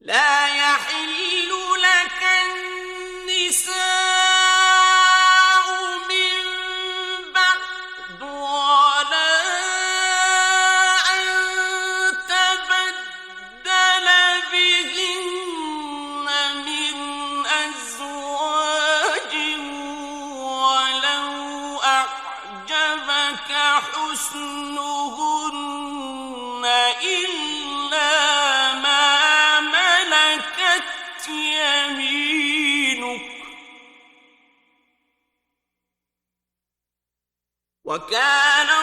لا يحل لك النساء من بعد ولا أن تبدل بهن من أزواج ولو أعجبك حسنهن إلا ما ملكت يمينك وكان